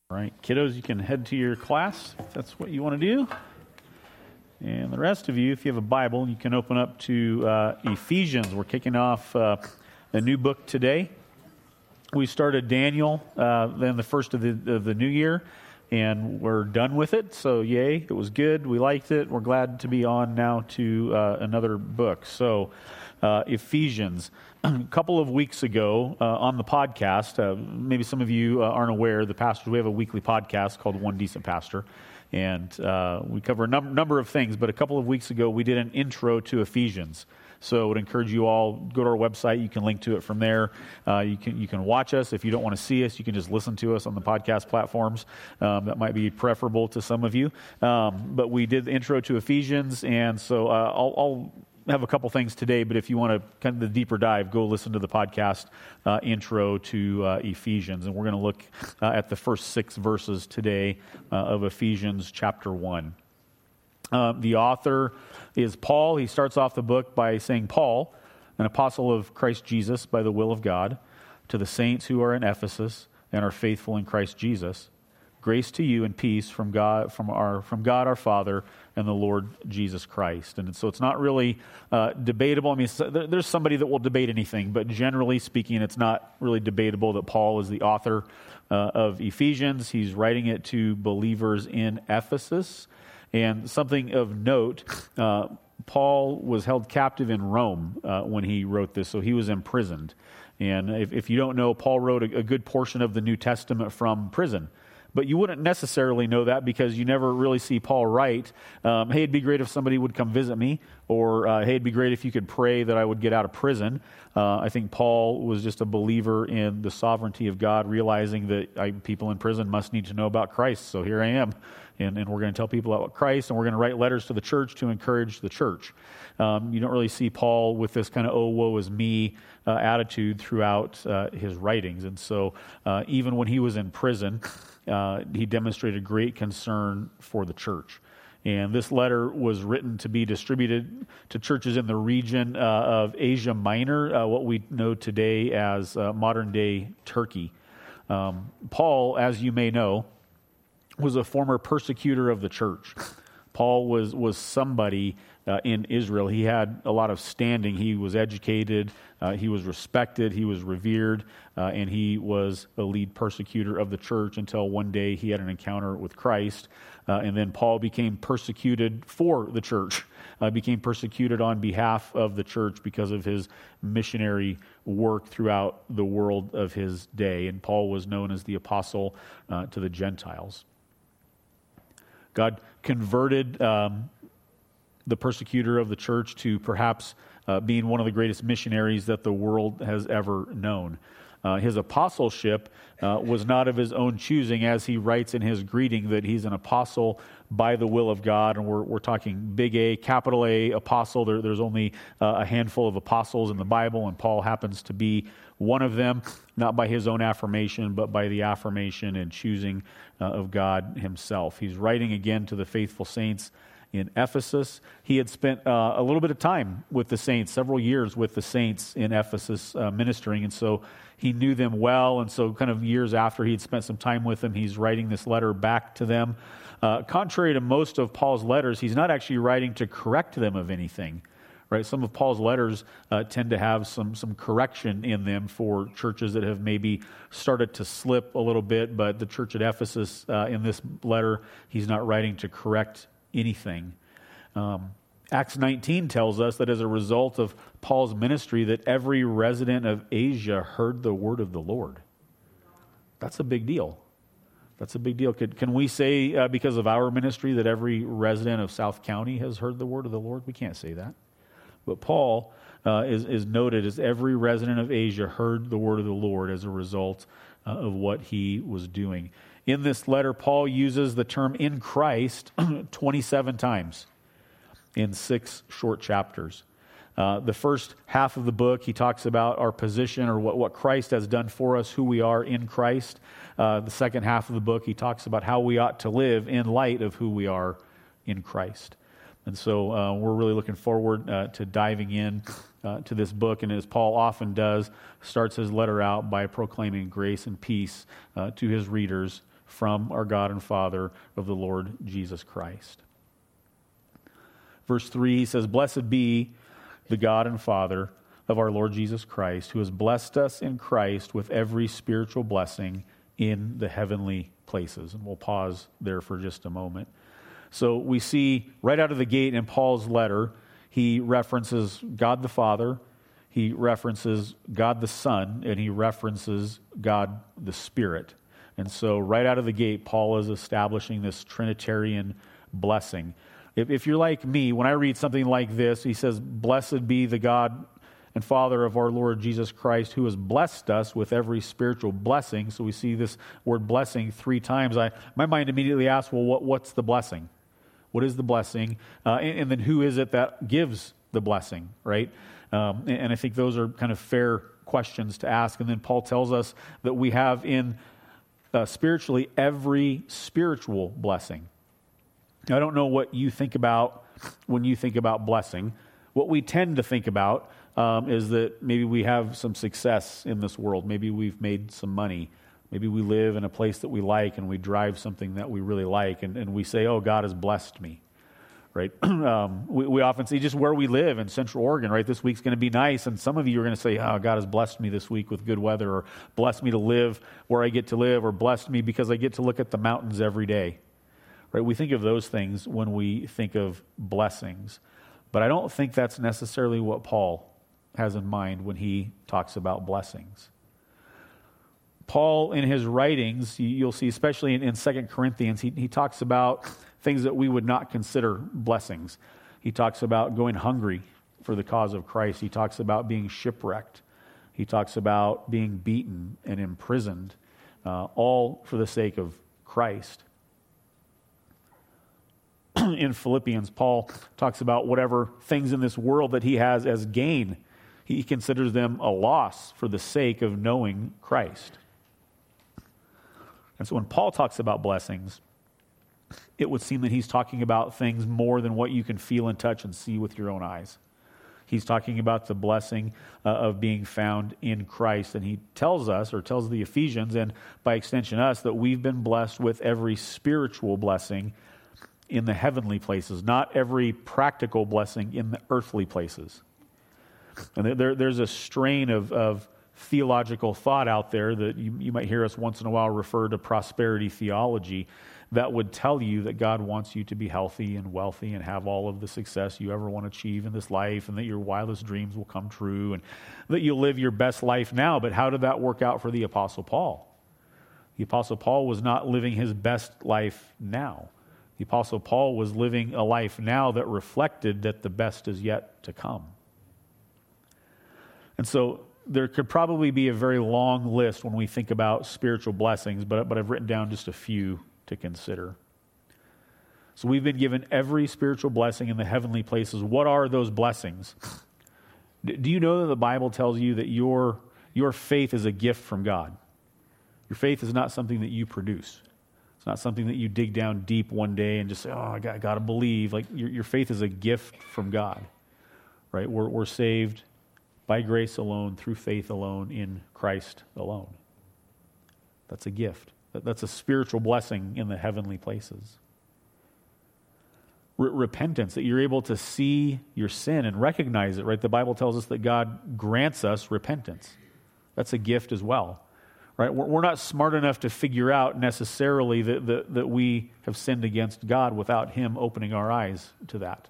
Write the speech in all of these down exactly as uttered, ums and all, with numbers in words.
All right, kiddos, you can head to your class if that's what you want to do. And the rest of you, if you have a Bible, you can open up to uh, Ephesians. We're kicking off uh, a new book today. We started Daniel uh, then the first of the, of the new year, and we're done with it. So yay, it was good. We liked it. We're glad to be on now to uh, another book. So uh, Ephesians. A couple of weeks ago uh, on the podcast, uh, maybe some of you uh, aren't aware, the pastors, we have a weekly podcast called One Decent Pastor, and uh, we cover a num- number of things, but a couple of weeks ago we did an intro to Ephesians. So I would encourage you all, go to our website, you can link to it from there. Uh, you can you can watch us. If you don't want to see us, you can just listen to us on the podcast platforms. Um, that might be preferable to some of you. Um, but we did the intro to Ephesians, and so uh, I'll... I'll have a couple things today, but if you want to kind of the deeper dive, go listen to the podcast uh, intro to uh, Ephesians. And we're going to look uh, at the first six verses today uh, of Ephesians chapter one. Uh, the author is Paul. He starts off the book by saying, Paul, an apostle of Christ Jesus by the will of God, to the saints who are in Ephesus and are faithful in Christ Jesus, grace to you and peace from God, from our from God our Father and the Lord Jesus Christ. And so it's not really uh, debatable. I mean, there's somebody that will debate anything, but generally speaking, it's not really debatable that Paul is the author uh, of Ephesians. He's writing it to believers in Ephesus. And something of note, uh, Paul was held captive in Rome uh, when he wrote this, so he was imprisoned. And if, if you don't know, Paul wrote a, a good portion of the New Testament from prison. But you wouldn't necessarily know that because you never really see Paul write, um, hey, it'd be great if somebody would come visit me, or uh, hey, it'd be great if you could pray that I would get out of prison. Uh, I think Paul was just a believer in the sovereignty of God, realizing that I, people in prison must need to know about Christ. So here I am, and, and we're going to tell people about Christ, and we're going to write letters to the church to encourage the church. Um, you don't really see Paul with this kind of, oh, woe is me uh, attitude throughout uh, his writings. And so uh, even when he was in prison, Uh, he demonstrated great concern for the church. And this letter was written to be distributed to churches in the region uh, of Asia Minor, uh, what we know today as uh, modern-day Turkey. Um, Paul, as you may know, was a former persecutor of the church. Paul was was somebody uh, in Israel. He had a lot of standing. He was educated. Uh, he was respected. He was revered. Uh, and he was a lead persecutor of the church until one day he had an encounter with Christ. Uh, and then Paul became persecuted for the church, uh, became persecuted on behalf of the church because of his missionary work throughout the world of his day. And Paul was known as the apostle uh, to the Gentiles. God converted um, the persecutor of the church to perhaps uh, being one of the greatest missionaries that the world has ever known. Uh, his apostleship uh, was not of his own choosing, as he writes in his greeting that he's an apostle by the will of God, and we're we're talking big A, capital A, apostle. There, there's only uh, a handful of apostles in the Bible, and Paul happens to be one of them, not by his own affirmation, but by the affirmation and choosing uh, of God himself. He's writing again to the faithful saints in Ephesus. He had spent uh, a little bit of time with the saints, several years with the saints in Ephesus uh, ministering, and so he knew them well, and so kind of years after he'd spent some time with them, he's writing this letter back to them. Uh, contrary to most of Paul's letters, he's not actually writing to correct them of anything. Right? Some of Paul's letters uh, tend to have some some correction in them for churches that have maybe started to slip a little bit, but the church at Ephesus, uh, in this letter, he's not writing to correct anything. Um, Acts nineteen tells us that as a result of Paul's ministry, that every resident of Asia heard the word of the Lord. That's a big deal. That's a big deal. Could, can we say, uh, because of our ministry, that every resident of South County has heard the word of the Lord? We can't say that. But Paul uh, is, is noted as every resident of Asia heard the word of the Lord as a result uh, of what he was doing. In this letter, Paul uses the term in Christ twenty-seven times in six short chapters. Uh, the first half of the book, he talks about our position or what, what Christ has done for us, who we are in Christ. Uh, the second half of the book, he talks about how we ought to live in light of who we are in Christ. And so uh, we're really looking forward uh, to diving in uh, to this book. And as Paul often does, starts his letter out by proclaiming grace and peace uh, to his readers from our God and Father of the Lord Jesus Christ. Verse three, he says, "Blessed be the God and Father of our Lord Jesus Christ, who has blessed us in Christ with every spiritual blessing in the heavenly places." And we'll pause there for just a moment. So we see right out of the gate in Paul's letter, he references God the Father, he references God the Son, and he references God the Spirit. And so right out of the gate, Paul is establishing this Trinitarian blessing. If, if you're like me, when I read something like this, he says, "Blessed be the God and Father of our Lord Jesus Christ, who has blessed us with every spiritual blessing." So we see this word blessing three times. I, my mind immediately asks, well, what, what's the blessing? What is the blessing? Uh, and, and then who is it that gives the blessing, right? Um, and, and I think those are kind of fair questions to ask. And then Paul tells us that we have in uh, spiritually every spiritual blessing. Now, I don't know what you think about when you think about blessing. What we tend to think about Um, is that maybe we have some success in this world. Maybe we've made some money. Maybe we live in a place that we like and we drive something that we really like, and, and we say, oh, God has blessed me, right? um, we, we often see just where we live in Central Oregon, right? This week's going to be nice, and some of you are going to say, oh, God has blessed me this week with good weather, or blessed me to live where I get to live, or blessed me because I get to look at the mountains every day, right? We think of those things when we think of blessings, but I don't think that's necessarily what Paul has in mind when he talks about blessings. Paul, in his writings, you'll see, especially in, in Second Corinthians, he, he talks about things that we would not consider blessings. He talks about going hungry for the cause of Christ. He talks about being shipwrecked. He talks about being beaten and imprisoned, uh, all for the sake of Christ. In Philippians, Paul talks about whatever things in this world that he has as gain, he considers them a loss for the sake of knowing Christ. And so when Paul talks about blessings, it would seem that he's talking about things more than what you can feel and touch and see with your own eyes. He's talking about the blessing uh, of being found in Christ. And he tells us, or tells the Ephesians, and by extension us, that we've been blessed with every spiritual blessing in the heavenly places, not every practical blessing in the earthly places. And there, there's a strain of, of theological thought out there that you, you might hear us once in a while refer to prosperity theology, that would tell you that God wants you to be healthy and wealthy and have all of the success you ever want to achieve in this life, and that your wildest dreams will come true, and that you'll live your best life now. But how did that work out for the Apostle Paul? The Apostle Paul was not living his best life now. The Apostle Paul was living a life now that reflected that the best is yet to come. And so there could probably be a very long list when we think about spiritual blessings, but, but I've written down just a few to consider. So we've been given every spiritual blessing in the heavenly places. What are those blessings? Do you know that the Bible tells you that your, your faith is a gift from God? Your faith is not something that you produce. It's not something that you dig down deep one day and just say, oh, I got, I got to believe. Like your, your faith is a gift from God, right? We're, we're saved by grace alone, through faith alone, in Christ alone. That's a gift. That's a spiritual blessing in the heavenly places. R- repentance, that you're able to see your sin and recognize it, right? The Bible tells us that God grants us repentance. That's a gift as well, right? We're, we're not smart enough to figure out necessarily that, that, that we have sinned against God without Him opening our eyes to that.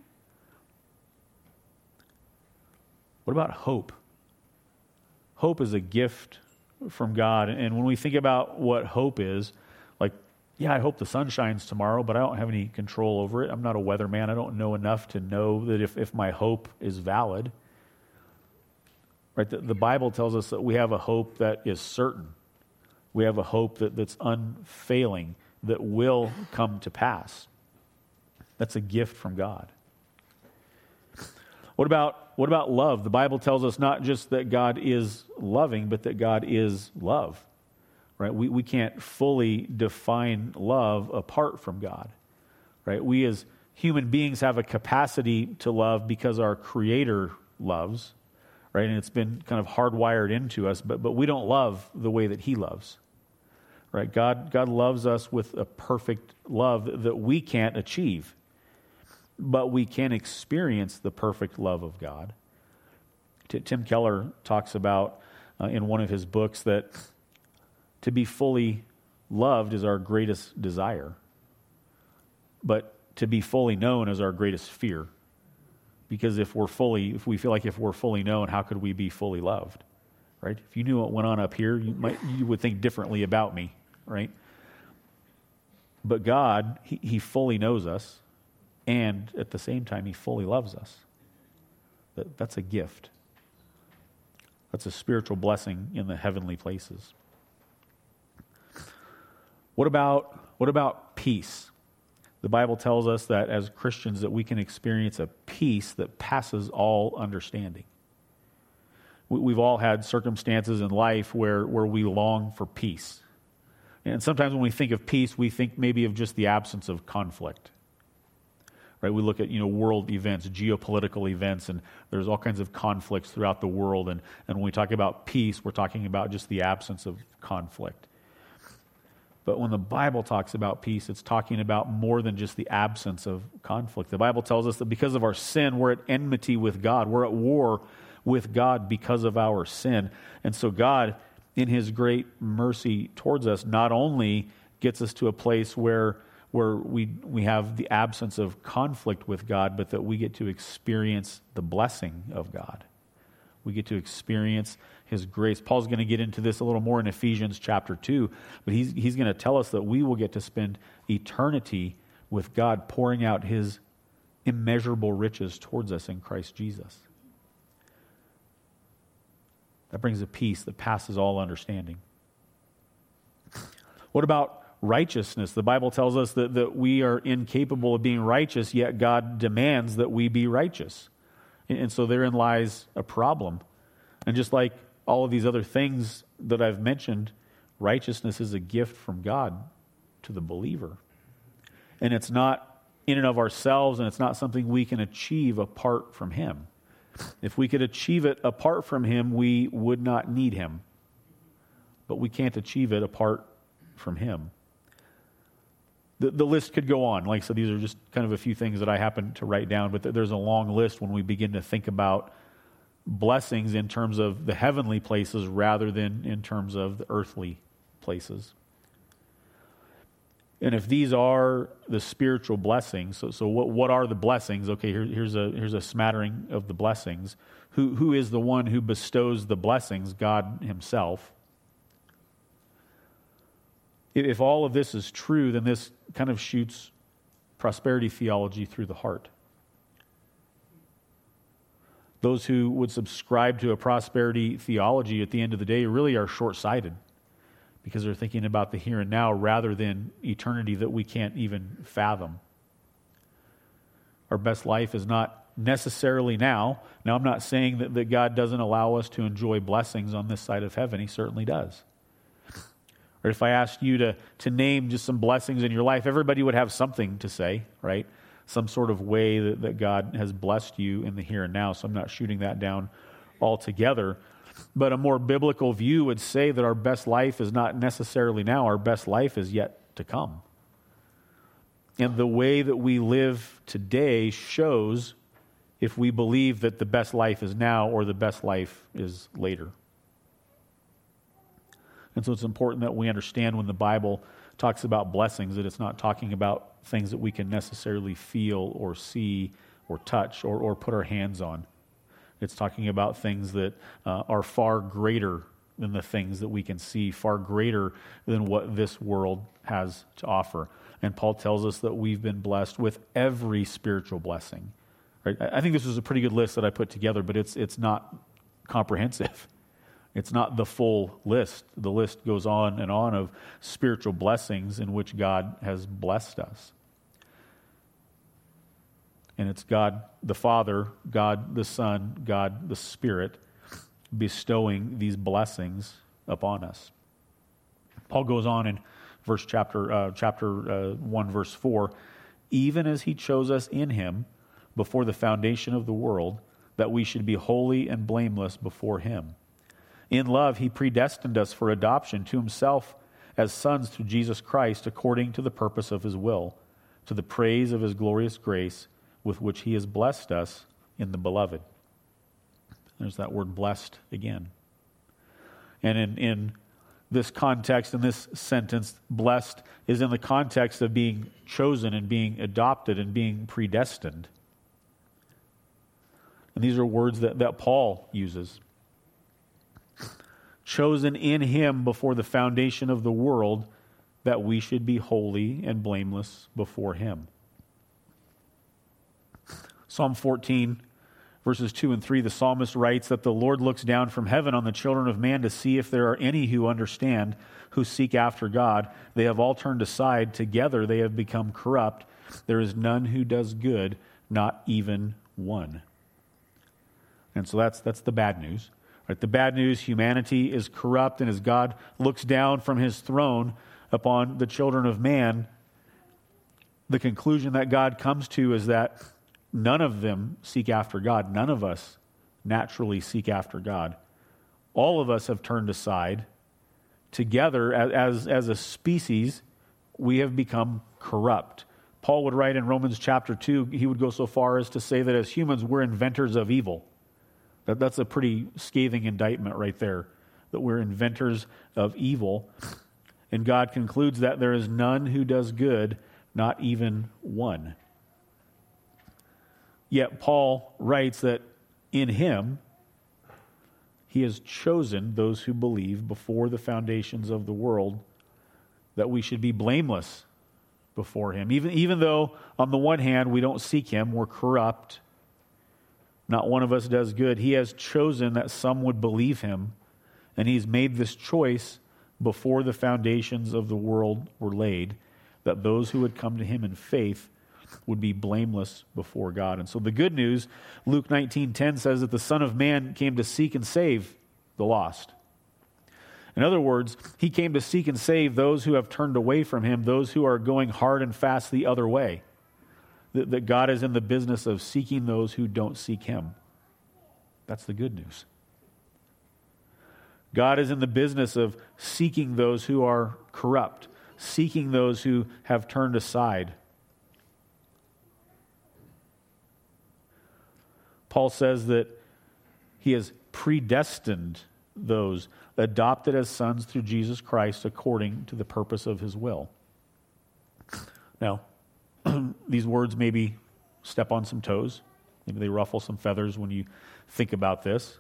What about hope? Hope is a gift from God. And when we think about what hope is, like, yeah, I hope the sun shines tomorrow, but I don't have any control over it. I'm not a weatherman. I don't know enough to know that if, if my hope is valid. Right? The, the Bible tells us that we have a hope that is certain. We have a hope that, that's unfailing, that will come to pass. That's a gift from God. What about what about love? The Bible tells us not just that God is loving, but that God is love. Right? We we can't fully define love apart from God. Right? We as human beings have a capacity to love because our Creator loves, right? And it's been kind of hardwired into us, but but we don't love the way that He loves. right? God, God loves us with a perfect love that we can't achieve, but we can experience the perfect love of God. T- Tim Keller talks about uh, in one of his books that to be fully loved is our greatest desire, but to be fully known is our greatest fear. Because if we're fully, if we feel like if we're fully known, how could we be fully loved, right? If you knew what went on up here, you might, you would think differently about me, right? But God, he, he fully knows us, and at the same time, he fully loves us. That, that's a gift. That's a spiritual blessing in the heavenly places. What about, what about peace? The Bible tells us that as Christians that we can experience a peace that passes all understanding. We've all had circumstances in life where, where we long for peace. And sometimes when we think of peace, we think maybe of just the absence of conflict. Right? We look at, you know, world events, geopolitical events, and there's all kinds of conflicts throughout the world. And, and when we talk about peace, we're talking about just the absence of conflict. But when the Bible talks about peace, it's talking about more than just the absence of conflict. The Bible tells us that because of our sin, we're at enmity with God. We're at war with God because of our sin. And so God, in his great mercy towards us, not only gets us to a place where, where we, we have the absence of conflict with God, but that we get to experience the blessing of God. We get to experience his grace. Paul's going to get into this a little more in Ephesians chapter two, but he's, he's going to tell us that we will get to spend eternity with God pouring out his immeasurable riches towards us in Christ Jesus. That brings a peace that passes all understanding. What about righteousness? The Bible tells us that, that we are incapable of being righteous, yet God demands that we be righteous. And so therein lies a problem. And just like all of these other things that I've mentioned, righteousness is a gift from God to the believer. And it's not in and of ourselves, and it's not something we can achieve apart from him. If we could achieve it apart from him, we would not need him. But we can't achieve it apart from him. The, the list could go on. Like I said, these are just kind of a few things that I happen to write down, but there's a long list when we begin to think about blessings in terms of the heavenly places rather than in terms of the earthly places. And if these are the spiritual blessings, so, so what, what are the blessings? Okay, here, here's a here's a smattering of the blessings. Who who is the one who bestows the blessings? God himself. If all of this is true, then this kind of shoots prosperity theology through the heart. Those who would subscribe to a prosperity theology at the end of the day really are short-sighted because they're thinking about the here and now rather than eternity that we can't even fathom. Our best life is not necessarily now. Now, I'm not saying that, that God doesn't allow us to enjoy blessings on this side of heaven. He certainly does. Or if I asked you to, to name just some blessings in your life, everybody would have something to say, right? Some sort of way that, that God has blessed you in the here and now. So I'm not shooting that down altogether. But a more biblical view would say that our best life is not necessarily now. Our best life is yet to come. And the way that we live today shows if we believe that the best life is now or the best life is later. And so it's important that we understand when the Bible talks about blessings that it's not talking about things that we can necessarily feel or see or touch or, or put our hands on. It's talking about things that uh, are far greater than the things that we can see, far greater than what this world has to offer. And Paul tells us that we've been blessed with every spiritual blessing. Right? I think this was a pretty good list that I put together, but it's it's not comprehensive. It's not the full list. The list goes on and on of spiritual blessings in which God has blessed us. And it's God the Father, God the Son, God the Spirit bestowing these blessings upon us. Paul goes on in verse chapter uh, chapter uh, one, verse four, even as he chose us in him before the foundation of the world, that we should be holy and blameless before him. In love, he predestined us for adoption to himself as sons through Jesus Christ according to the purpose of his will, to the praise of his glorious grace with which he has blessed us in the beloved. There's that word blessed again. And in, in this context, in this sentence, blessed is in the context of being chosen and being adopted and being predestined. And these are words that, that Paul uses. Chosen in him before the foundation of the world, that we should be holy and blameless before him. Psalm fourteen, verses two and three, the psalmist writes that the Lord looks down from heaven on the children of man to see if there are any who understand, who seek after God. They have all turned aside. Together they have become corrupt. There is none who does good, not even one. And so that's that's the bad news. Right? The bad news, humanity is corrupt, and as God looks down from his throne upon the children of man, the conclusion that God comes to is that none of them seek after God. None of us naturally seek after God. All of us have turned aside. Together, as, as a species, we have become corrupt. Paul would write in Romans chapter two, he would go so far as to say that as humans, we're inventors of evil. That, that's a pretty scathing indictment right there, that we're inventors of evil. And God concludes that there is none who does good, not even one. Yet Paul writes that in him, he has chosen those who believe before the foundations of the world, that we should be blameless before him. Even, even though, on the one hand, we don't seek him, we're corrupt, not one of us does good, he has chosen that some would believe him, and he's made this choice before the foundations of the world were laid, that those who would come to him in faith would be blameless before God. And so the good news, Luke nineteen ten says that the Son of Man came to seek and save the lost. In other words, he came to seek and save those who have turned away from him, those who are going hard and fast the other way. That, that God is in the business of seeking those who don't seek him. That's the good news. God is in the business of seeking those who are corrupt, seeking those who have turned aside. Paul says that he has predestined those adopted as sons through Jesus Christ according to the purpose of his will. Now, these words maybe step on some toes. Maybe they ruffle some feathers when you think about this.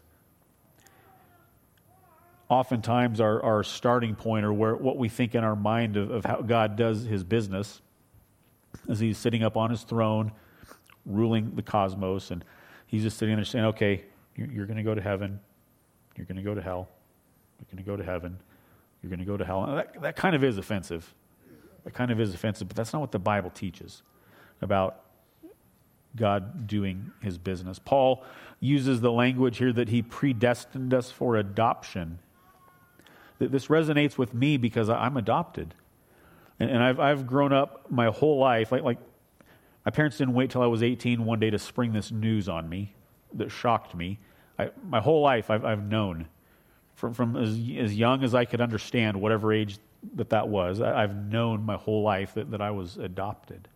Oftentimes our, our starting point, or where what we think in our mind of, of how God does his business, as he's sitting up on his throne, ruling the cosmos, and he's just sitting there saying, okay, you're, you're going to go to heaven, you're going to go to hell, you're going to go to heaven, you're going to go to hell. And that, that kind of is offensive. That kind of is offensive, but that's not what the Bible teaches about God doing his business. Paul uses the language here that he predestined us for adoption. This resonates with me because I'm adopted. And, and I've I've grown up my whole life, like, like my parents didn't wait till I was eighteen one day to spring this news on me that shocked me. I, my whole life I've, I've known, from, from as, as young as I could understand, whatever age that that was, I, I've known my whole life that, that I was adopted.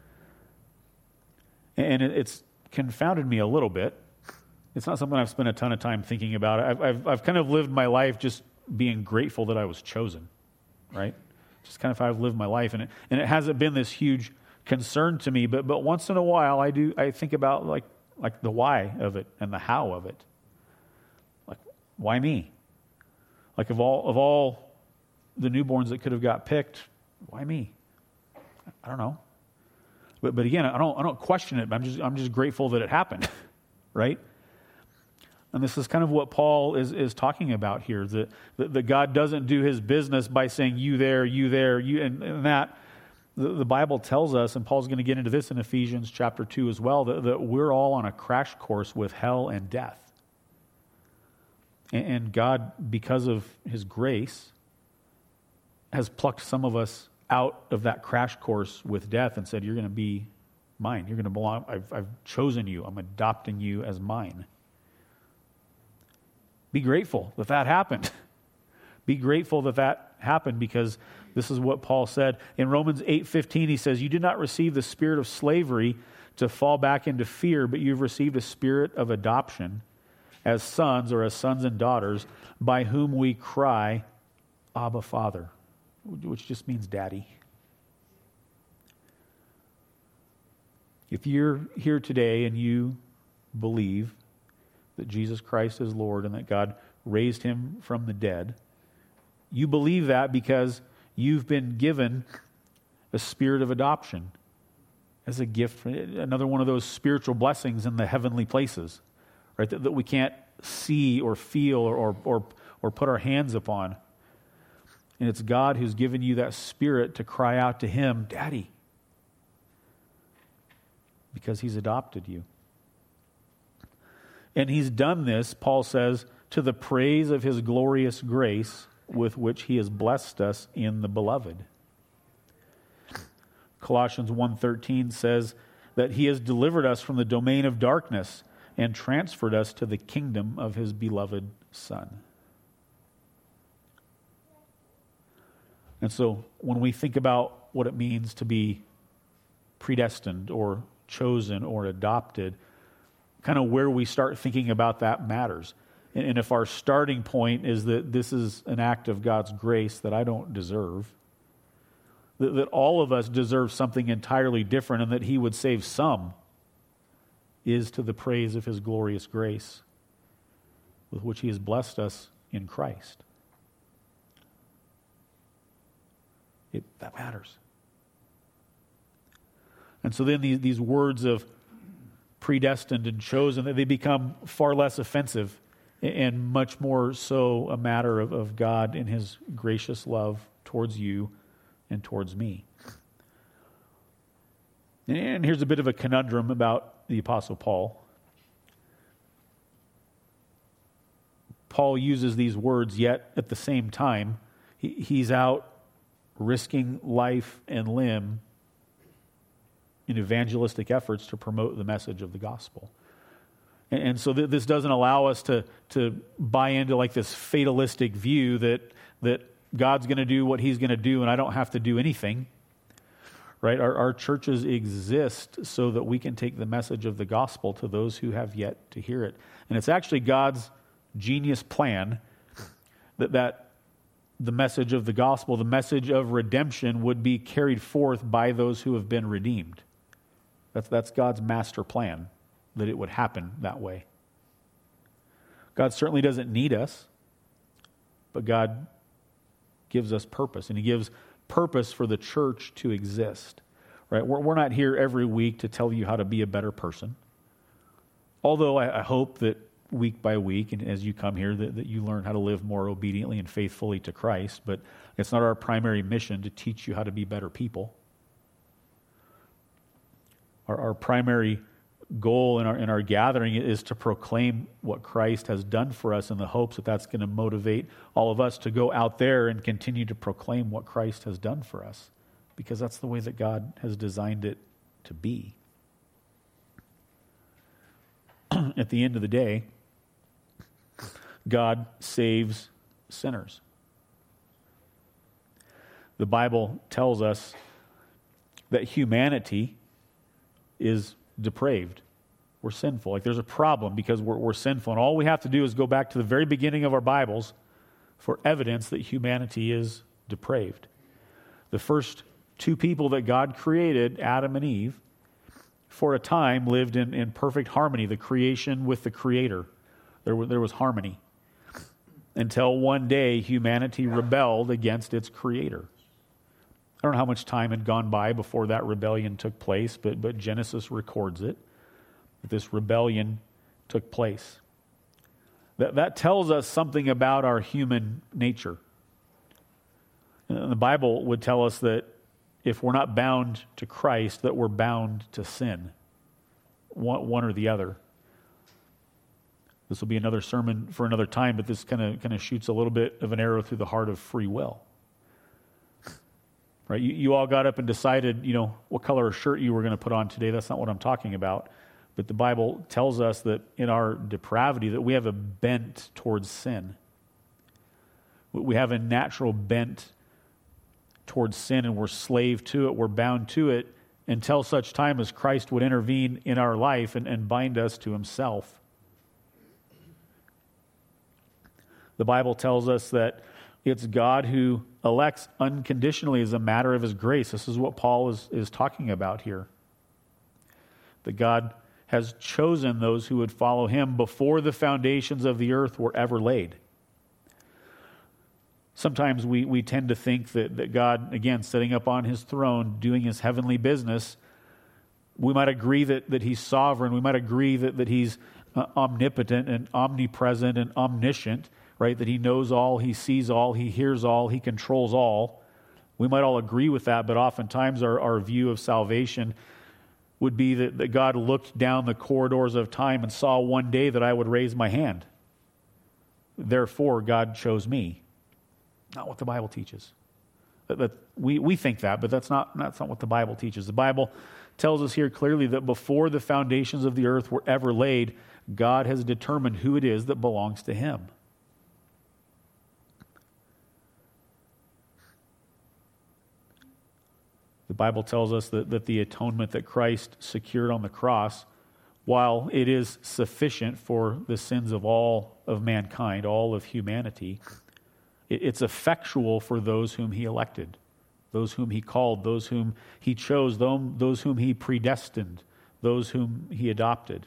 And it, it's confounded me a little bit. It's not something I've spent a ton of time thinking about. I've, I've, I've kind of lived my life just being grateful that I was chosen, right? Just kind of how I've lived my life. And it, and it hasn't been this huge concern to me, but but once in a while I do I think about like like the why of it and the how of it. Like, why me? Like of all of all the newborns that could have got picked, why me? I don't know. But but again, I don't I don't question it. I'm just I'm just grateful that it happened, right? And this is kind of what Paul is, is talking about here, that, that, that God doesn't do his business by saying you there, you there, you and, and that. The, the Bible tells us, and Paul's going to get into this in Ephesians chapter two as well, that, that we're all on a crash course with hell and death. And, and God, because of his grace, has plucked some of us out of that crash course with death and said, you're going to be mine. You're going to belong. I've, I've chosen you. I'm adopting you as mine. Be grateful that that happened. Be grateful that that happened because this is what Paul said. In Romans eight fifteen, he says, you did not receive the spirit of slavery to fall back into fear, but you've received a spirit of adoption as sons or as sons and daughters, by whom we cry, Abba, Father, which just means daddy. If you're here today and you believe that Jesus Christ is Lord and that God raised him from the dead, you believe that because you've been given a spirit of adoption as a gift, another one of those spiritual blessings in the heavenly places, right? That, that we can't see or feel or, or or or put our hands upon. And it's God who's given you that spirit to cry out to him, Daddy, because he's adopted you. And he's done this, Paul says, to the praise of his glorious grace with which he has blessed us in the beloved. Colossians one thirteen says that he has delivered us from the domain of darkness and transferred us to the kingdom of his beloved Son. And so when we think about what it means to be predestined or chosen or adopted, kind of where we start thinking about that matters. And, and if our starting point is that this is an act of God's grace that I don't deserve, that, that all of us deserve something entirely different and that he would save some, is to the praise of his glorious grace with which he has blessed us in Christ. It, that matters. And so then these, these words of predestined and chosen, they become far less offensive and much more so a matter of, of God and his gracious love towards you and towards me. And here's a bit of a conundrum about the Apostle Paul. Paul uses these words, yet at the same time, he, he's out risking life and limb in evangelistic efforts to promote the message of the gospel. And, and so th- this doesn't allow us to, to buy into like this fatalistic view that, that God's going to do what he's going to do and I don't have to do anything. Right? Our, our churches exist so that we can take the message of the gospel to those who have yet to hear it. And it's actually God's genius plan that, that the message of the gospel, the message of redemption, would be carried forth by those who have been redeemed. That's, that's God's master plan, that it would happen that way. God certainly doesn't need us, but God gives us purpose, and he gives purpose for the church to exist. Right? We're, we're not here every week to tell you how to be a better person. Although I, I hope that week by week, and as you come here, that, that you learn how to live more obediently and faithfully to Christ, but it's not our primary mission to teach you how to be better people. Our, our primary goal in our, in our gathering is to proclaim what Christ has done for us in the hopes that that's going to motivate all of us to go out there and continue to proclaim what Christ has done for us, because that's the way that God has designed it to be. At the end of the day, God saves sinners. The Bible tells us that humanity is depraved. We're sinful. Like there's a problem because we're, we're sinful. And all we have to do is go back to the very beginning of our Bibles for evidence that humanity is depraved. The first two people that God created, Adam and Eve, for a time lived in, in perfect harmony, the creation with the Creator. There was, there was harmony. Until one day humanity rebelled against its Creator. I don't know how much time had gone by before that rebellion took place, but, but Genesis records it, that this rebellion took place. That, that tells us something about our human nature. And the Bible would tell us that if we're not bound to Christ, that we're bound to sin, one, one or the other. This will be another sermon for another time, but this kind of kind of shoots a little bit of an arrow through the heart of free will. Right? You, you all got up and decided, you know, what color of shirt you were going to put on today. That's not what I'm talking about. But the Bible tells us that in our depravity that we have a bent towards sin. We have a natural bent towards sin, and we're slave to it, we're bound to it, until such time as Christ would intervene in our life and, and bind us to himself. The Bible tells us that it's God who elects unconditionally as a matter of his grace. This is what Paul is, is talking about here. That God has chosen those who would follow him before the foundations of the earth were ever laid. Sometimes we, we tend to think that, that God, again, sitting up on his throne, doing his heavenly business, we might agree that, that he's sovereign. We might agree that, that he's uh, omnipotent and omnipresent and omniscient, right? That he knows all, he sees all, he hears all, he controls all. We might all agree with that, but oftentimes our, our view of salvation would be that, that God looked down the corridors of time and saw one day that I would raise my hand. Therefore, God chose me. Not what the Bible teaches. That, that we, we think that, but that's not, that's not what the Bible teaches. The Bible tells us here clearly that before the foundations of the earth were ever laid, God has determined who it is that belongs to him. The Bible tells us that, that the atonement that Christ secured on the cross, while it is sufficient for the sins of all of mankind, all of humanity, it, it's effectual for those whom he elected, those whom he called, those whom he chose, those whom he predestined, those whom he adopted.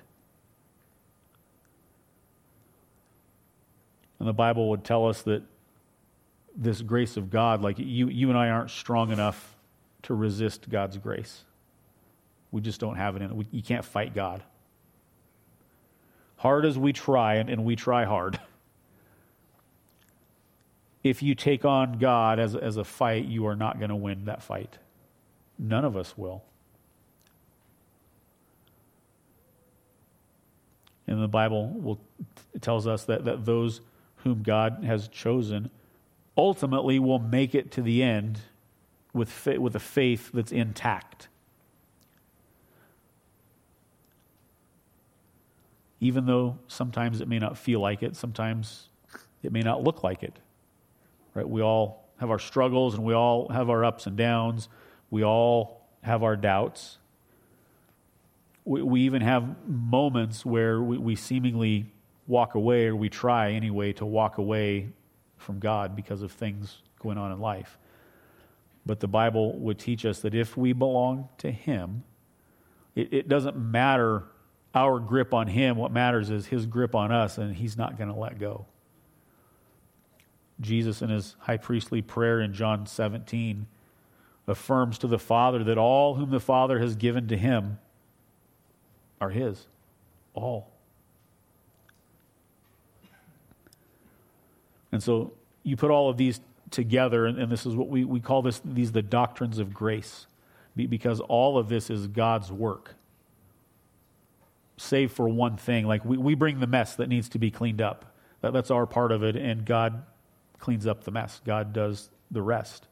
And the Bible would tell us that this grace of God, like you, you and I aren't strong enough to resist God's grace. We just don't have it in it. We, you can't fight God. Hard as we try, and, and we try hard, if you take on God as, as a fight, you are not going to win that fight. None of us will. And the Bible will, it tells us that, that those whom God has chosen ultimately will make it to the end with fa- with a faith that's intact. Even though sometimes it may not feel like it, sometimes it may not look like it. Right? We all have our struggles and we all have our ups and downs. We all have our doubts. We, we even have moments where we, we seemingly walk away, or we try anyway to walk away from God because of things going on in life. But the Bible would teach us that if we belong to him, it, it doesn't matter our grip on him. What matters is his grip on us, and he's not going to let go. Jesus, in his high priestly prayer in John seventeen, affirms to the Father that all whom the Father has given to him are his. All. And so you put all of these together, and, and this is what we, we call this, these the doctrines of grace, because all of this is God's work. Save for one thing, like we, we bring the mess that needs to be cleaned up. That, that's our part of it, and God cleans up the mess. God does the rest.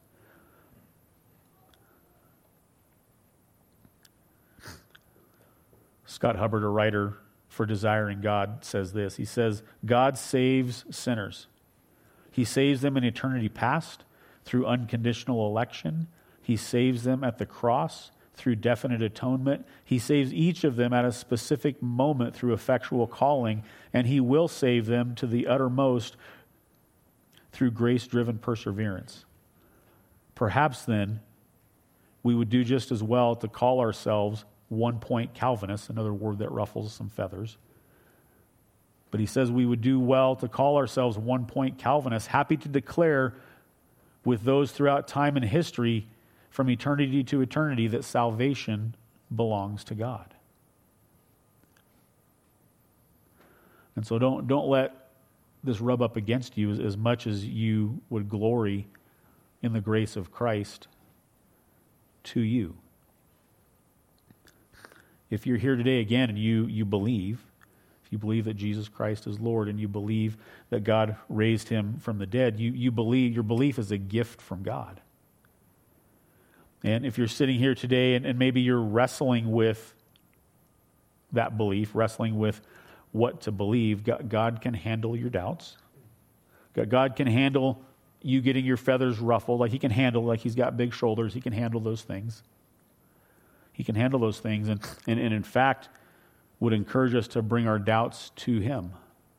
Scott Hubbard, a writer for Desiring God, says this. He says, God saves sinners. He saves them in eternity past through unconditional election. He saves them at the cross through definite atonement. He saves each of them at a specific moment through effectual calling, and he will save them to the uttermost through grace-driven perseverance. Perhaps then we would do just as well to call ourselves one-point Calvinists, another word that ruffles some feathers. But he says we would do well to call ourselves one-point Calvinists, happy to declare with those throughout time and history from eternity to eternity that salvation belongs to God. And so don't, don't let this rub up against you as, as much as you would glory in the grace of Christ to you. If you're here today again and you, you believe, if you believe that Jesus Christ is Lord and you believe that God raised him from the dead, you, you believe, your belief is a gift from God. And if you're sitting here today and, and maybe you're wrestling with that belief, wrestling with what to believe, God, God can handle your doubts. God, God can handle you getting your feathers ruffled. Like he can handle, like he's got big shoulders. He can handle those things. He can handle those things. And, and, and in fact, would encourage us to bring our doubts to him.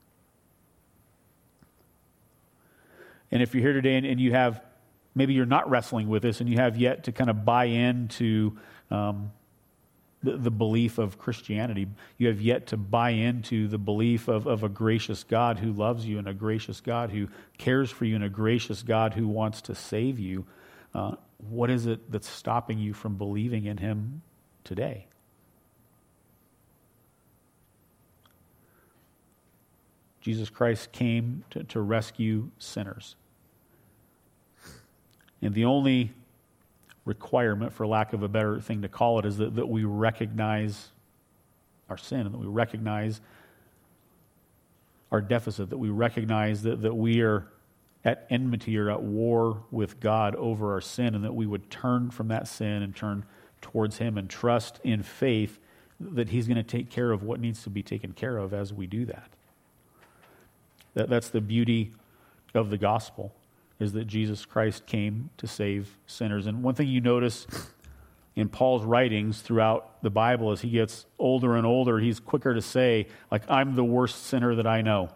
And if you're here today and, and you have, maybe you're not wrestling with this and you have yet to kind of buy into um, the, the belief of Christianity, you have yet to buy into the belief of, of a gracious God who loves you and a gracious God who cares for you and a gracious God who wants to save you, uh, what is it that's stopping you from believing in him today? Jesus Christ came to, to rescue sinners. And the only requirement, for lack of a better thing to call it, is that, that we recognize our sin and that we recognize our deficit, that we recognize that, that we are at enmity or at war with God over our sin, and that we would turn from that sin and turn towards him and trust in faith that he's going to take care of what needs to be taken care of as we do that. That that's the beauty of the gospel, is that Jesus Christ came to save sinners. And one thing you notice in Paul's writings throughout the Bible, as he gets older and older, he's quicker to say, like, I'm the worst sinner that I know.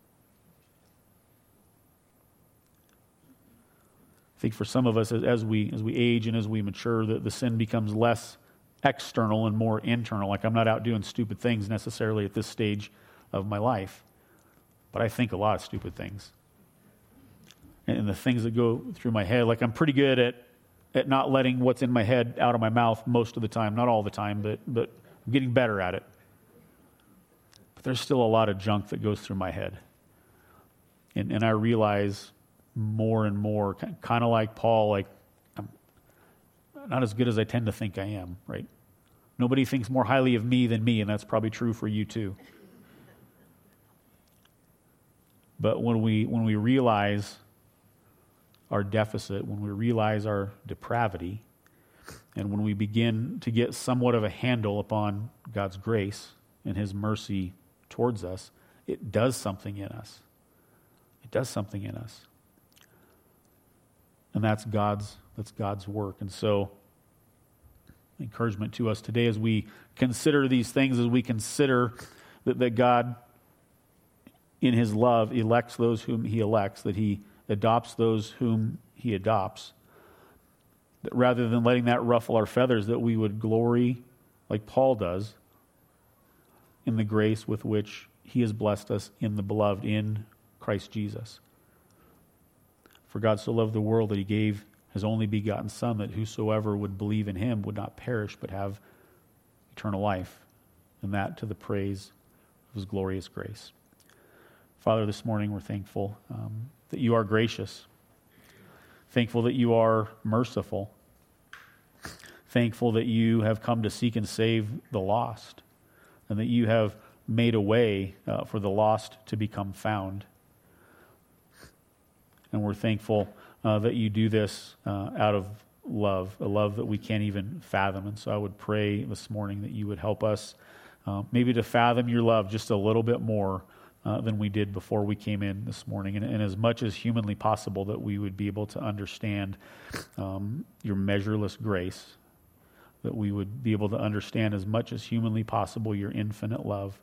I think for some of us, as, as we as we age and as we mature, the, the sin becomes less external and more internal. Like, I'm not out doing stupid things necessarily at this stage of my life, but I think a lot of stupid things. And the things that go through my head, like I'm pretty good at, at not letting what's in my head out of my mouth most of the time. Not all the time, but, but I'm getting better at it. But there's still a lot of junk that goes through my head. And, and I realize more and more, kind of like Paul, like I'm not as good as I tend to think I am, right? Nobody thinks more highly of me than me, and that's probably true for you too. But when we when we realize our deficit, when we realize our depravity, and when we begin to get somewhat of a handle upon God's grace and his mercy towards us, it does something in us. It does something in us. And that's God's that's God's work. And so, encouragement to us today as we consider these things, as we consider that, that God, in his love, elects those whom he elects, that he adopts those whom he adopts, that rather than letting that ruffle our feathers, that we would glory, like Paul does, in the grace with which he has blessed us in the beloved, in Christ Jesus. For God so loved the world that he gave his only begotten Son, that whosoever would believe in him would not perish but have eternal life, and that to the praise of his glorious grace. Father, this morning we're thankful um, that you are gracious, thankful that you are merciful, thankful that you have come to seek and save the lost, and that you have made a way uh, for the lost to become found. And we're thankful uh, that you do this uh, out of love, a love that we can't even fathom. And so I would pray this morning that you would help us uh, maybe to fathom your love just a little bit more Uh, than we did before we came in this morning. And, and as much as humanly possible, that we would be able to understand um, your measureless grace, that we would be able to understand as much as humanly possible your infinite love.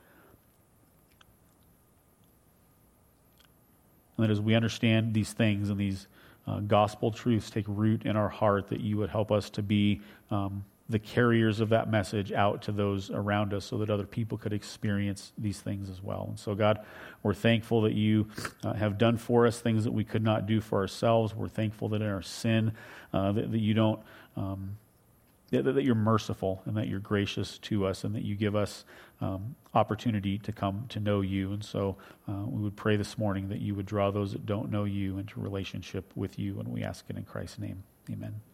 And that as we understand these things and these uh, gospel truths take root in our heart, that you would help us to be um, the carriers of that message out to those around us so that other people could experience these things as well. And so, God, we're thankful that you uh, have done for us things that we could not do for ourselves. We're thankful that in our sin, uh, that, that you don't, um, that, that you're merciful and that you're gracious to us and that you give us um, opportunity to come to know you. And so uh, we would pray this morning that you would draw those that don't know you into relationship with you, and we ask it in Christ's name. Amen.